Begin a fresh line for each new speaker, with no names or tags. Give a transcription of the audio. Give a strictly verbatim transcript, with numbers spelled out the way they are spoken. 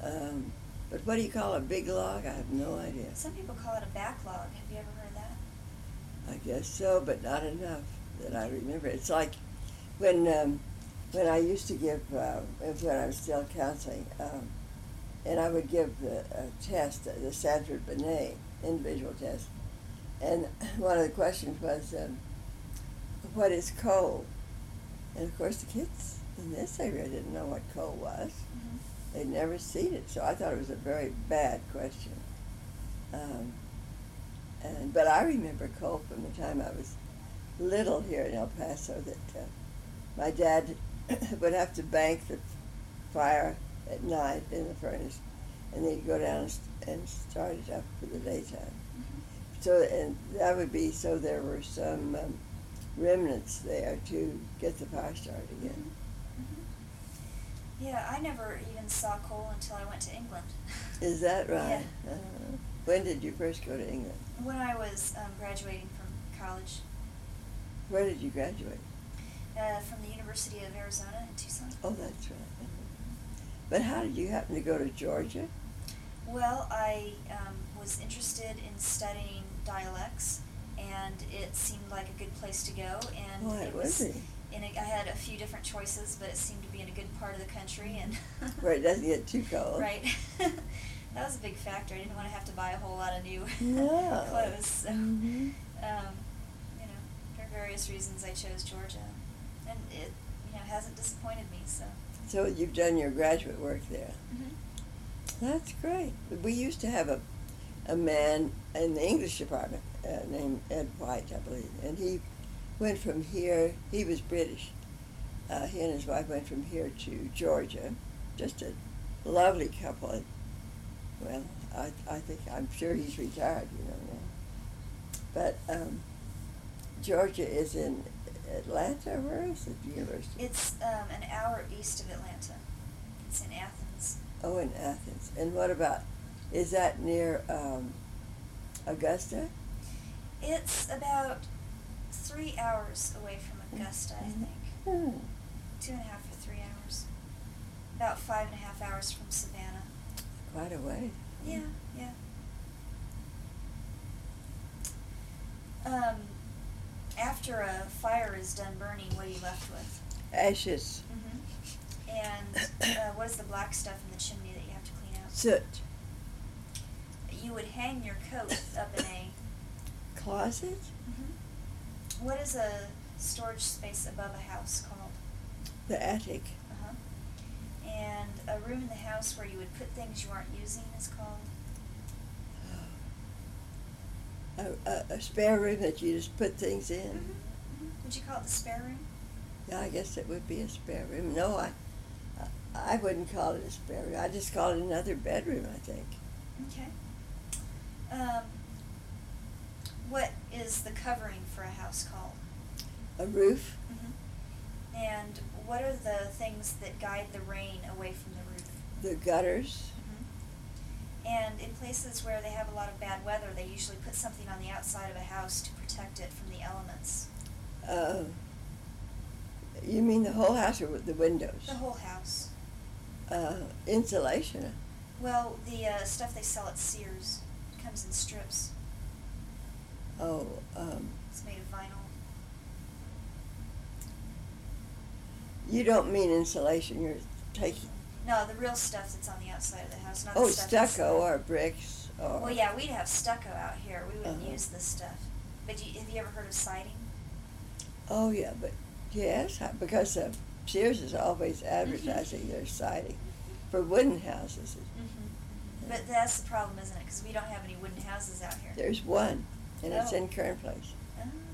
Um, but what do you call a big log? I have no idea.
Some people call it a backlog. Have you ever heard of that?
I guess so, but not enough that I remember. It's like when um, when I used to give, uh, when I was still counseling, um, and I would give the uh, test, the Sanford Binet individual test, and one of the questions was, um, what is coal? And of course the kids in this area didn't know what coal was.
Mm-hmm.
They'd never seen it, so I thought it was a very bad question. Um, and but I remember coal from the time I was little here in El Paso, that uh, my dad would have to bank the fire at night in the furnace, and they'd go down and start it up for the daytime.
Mm-hmm.
So, and that would be so there were some um, remnants there to get the fire started again.
Mm-hmm. Yeah, I never even saw coal until I went to England.
Is that right?
Yeah.
Uh-huh. When did you first go to England?
When I was um, graduating from college.
Where did you graduate?
Uh, from the University of Arizona in Tucson.
Oh, that's right. Uh-huh. But how did you happen to go to Georgia?
Well, I um, was interested in studying dialects, and it seemed like a good place to go. And
Why
it was,
was it?
in a, I had a few different choices, but it seemed to be in a good part of the country, and
Where it doesn't get too cold.
right. That was a big factor. I didn't want to have to buy a whole lot of new
No.
clothes. So,
Mm-hmm.
um, you know, for various reasons, I chose Georgia, and it, you know, hasn't disappointed me. So.
So you've done your graduate work there.
Mm-hmm.
That's great. We used to have a, a man in the English department uh, named Ed White, I believe, and he went from here. He was British. Uh, he and his wife went from here to Georgia. Just a lovely couple. And, well, I I think I'm sure he's retired, you know now. But um, Georgia is in Atlanta. Where is it? The university.
It's um, an hour east of Atlanta. It's in Athens.
Oh, in Athens. And what about? Is that near um, Augusta?
It's about three hours away from Augusta, I think.
Hmm.
Two and a half or three hours. About five and a half hours from Savannah.
Quite a way.
Yeah, yeah. Um, after a fire is done burning, what are you left with?
Ashes.
Mm-hmm. And uh, what is the black stuff in the chimney that you have to clean out?
Soot.
You would hang your coat up in a...
Closet?
Mm-hmm. What is a storage space above a house called?
The attic.
Uh-huh. And a room in the house where you would put things you aren't using is called?
A, a, a spare room that you just put things in?
Mm-hmm. Mm-hmm. Would you call it the spare room?
Yeah, I guess it would be a spare room. No, I, I, I wouldn't call it a spare room. I just call it another bedroom, I think.
Okay. Um, what is the covering for a house called?
A roof?
Mm-hmm. And what are the things that guide the rain away from the roof?
The gutters?
Mm-hmm. And in places where they have a lot of bad weather, they usually put something on the outside of a house to protect it from the elements.
Uh, you mean the whole house or with the windows?
The whole house.
Uh, insulation.
Well, the uh, stuff they sell at Sears comes in strips.
Oh, um,
It's made of vinyl.
you don't mean insulation. You're taking...
No, the real stuff that's on the outside of the house, not
Oh,
the stuff that's-
stucco or bricks or...
Well, yeah, we'd have stucco out here. We wouldn't
Uh-huh.
use this stuff. But you, have you ever heard of siding?
Oh, yeah, but yes, I- because uh, Sears is always advertising their siding for wooden houses.
Mm-hmm. But that's the problem, isn't it? Because we don't have any wooden houses out here.
There's one, and it's
Oh.
in Kern Place.
Oh.